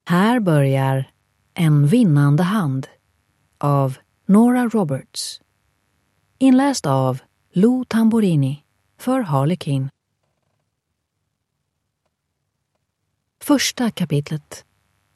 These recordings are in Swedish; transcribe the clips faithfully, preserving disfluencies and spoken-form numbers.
Här börjar En vinnande hand av Nora Roberts. Inläst av Lou Tamborini för Harlequin. Första kapitlet.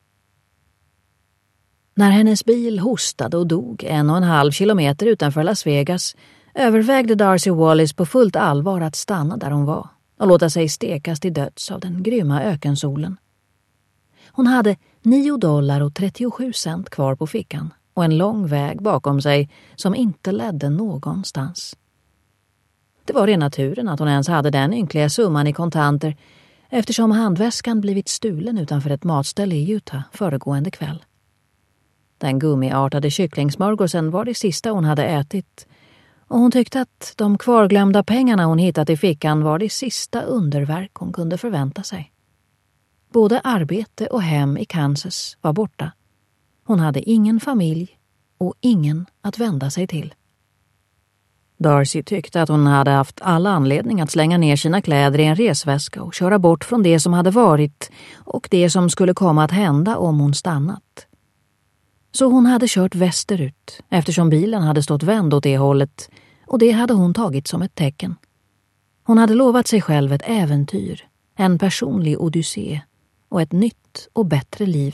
När hennes bil hostade och dog en och en halv kilometer utanför Las Vegas övervägde Darcy Wallis på fullt allvar att stanna där hon var och låta sig stekas till döds av den grymma ökensolen. Hon hade nio dollar och trettiosju cent kvar på fickan och en lång väg bakom sig som inte ledde någonstans. Det var rena turen att hon ens hade den ynkliga summan i kontanter eftersom handväskan blivit stulen utanför ett matställe i Utah föregående kväll. Den gummiartade kycklingsmörgåsen var det sista hon hade ätit och hon tyckte att de kvarglömda pengarna hon hittat i fickan var det sista underverk hon kunde förvänta sig. Både arbete och hem i Kansas var borta. Hon hade ingen familj och ingen att vända sig till. Darcy tyckte att hon hade haft alla anledning att slänga ner sina kläder i en resväska och köra bort från det som hade varit och det som skulle komma att hända om hon stannat. Så hon hade kört västerut eftersom bilen hade stått vänd åt det hållet och det hade hon tagit som ett tecken. Hon hade lovat sig själv ett äventyr, en personlig odyssé och ett nytt och bättre liv.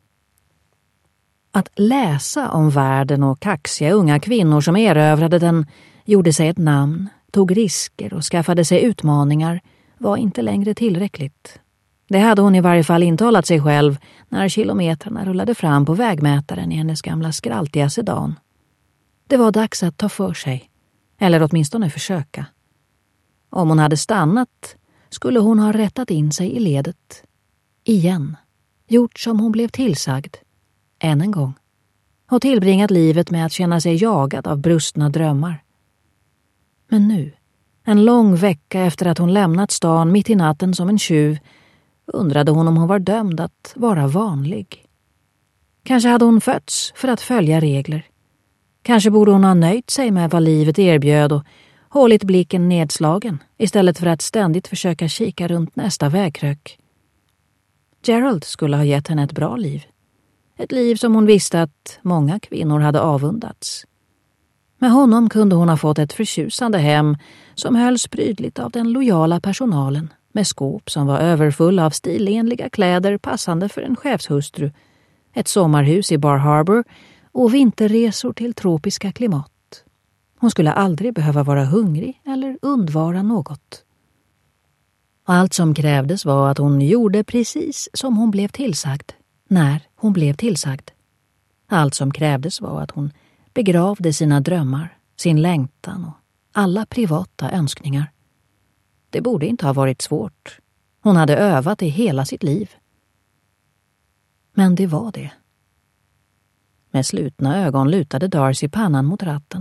Att läsa om världen och kaxiga unga kvinnor som erövrade den, gjorde sig ett namn, tog risker och skaffade sig utmaningar var inte längre tillräckligt. Det hade hon i varje fall intalat sig själv när kilometrarna rullade fram på vägmätaren i hennes gamla skraltiga sedan. Det var dags att ta för sig, eller åtminstone försöka. Om hon hade stannat skulle hon ha rättat in sig i ledet. Igen. Gjort som hon blev tillsagd. Än en gång. Och tillbringat livet med att känna sig jagad av brustna drömmar. Men nu, en lång vecka efter att hon lämnat stan mitt i natten som en tjuv, undrade hon om hon var dömd att vara vanlig. Kanske hade hon fötts för att följa regler. Kanske borde hon ha nöjt sig med vad livet erbjöd och hållit blicken nedslagen istället för att ständigt försöka kika runt nästa vägkrök. Gerald skulle ha gett henne ett bra liv. Ett liv som hon visste att många kvinnor hade avundats. Med honom kunde hon ha fått ett förtjusande hem som hölls prydligt av den lojala personalen med skåp som var överfulla av stilenliga kläder passande för en chefshustru, ett sommarhus i Bar Harbor och vinterresor till tropiska klimat. Hon skulle aldrig behöva vara hungrig eller undvara något. Allt som krävdes var att hon gjorde precis som hon blev tillsagd, när hon blev tillsagd. Allt som krävdes var att hon begravde sina drömmar, sin längtan och alla privata önskningar. Det borde inte ha varit svårt. Hon hade övat i hela sitt liv. Men det var det. Med slutna ögon lutade Darcy pannan mot ratten.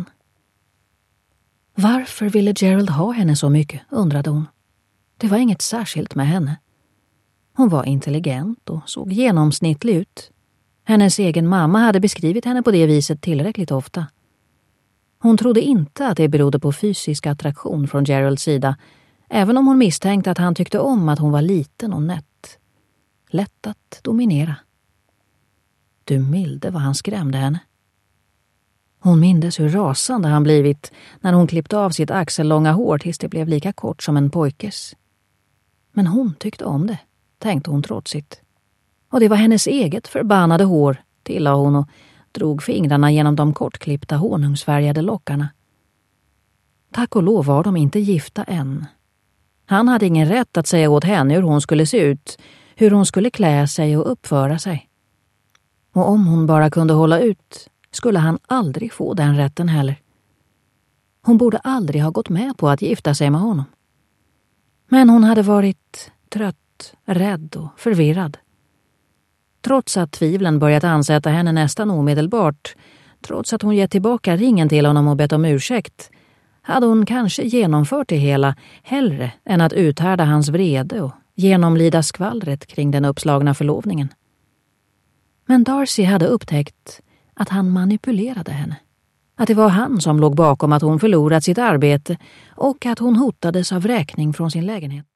Varför ville Gerald ha henne så mycket, undrade hon. Det var inget särskilt med henne. Hon var intelligent och såg genomsnittlig ut. Hennes egen mamma hade beskrivit henne på det viset tillräckligt ofta. Hon trodde inte att det berodde på fysisk attraktion från Geralds sida, även om hon misstänkte att han tyckte om att hon var liten och nätt. Lätt att dominera. Du milde vad han skrämde henne. Hon mindes hur rasande han blivit när hon klippte av sitt axellånga hår tills det blev lika kort som en pojkes. Men hon tyckte om det, tänkte hon trotsigt. Och det var hennes eget förbannade hår, tillade hon och drog fingrarna genom de kortklippta honungsfärgade lockarna. Tack och lov var de inte gifta än. Han hade ingen rätt att säga åt henne hur hon skulle se ut, hur hon skulle klä sig och uppföra sig. Och om hon bara kunde hålla ut skulle han aldrig få den rätten heller. Hon borde aldrig ha gått med på att gifta sig med honom. Men hon hade varit trött, rädd och förvirrad. Trots att tvivlen börjat ansätta henne nästan omedelbart, trots att hon gett tillbaka ringen till honom och bett om ursäkt, hade hon kanske genomfört det hela hellre än att uthärda hans vrede och genomlida skvallret kring den uppslagna förlovningen. Men Darcy hade upptäckt att han manipulerade henne. Att det var han som låg bakom att hon förlorat sitt arbete och att hon hotades av räkning från sin lägenhet.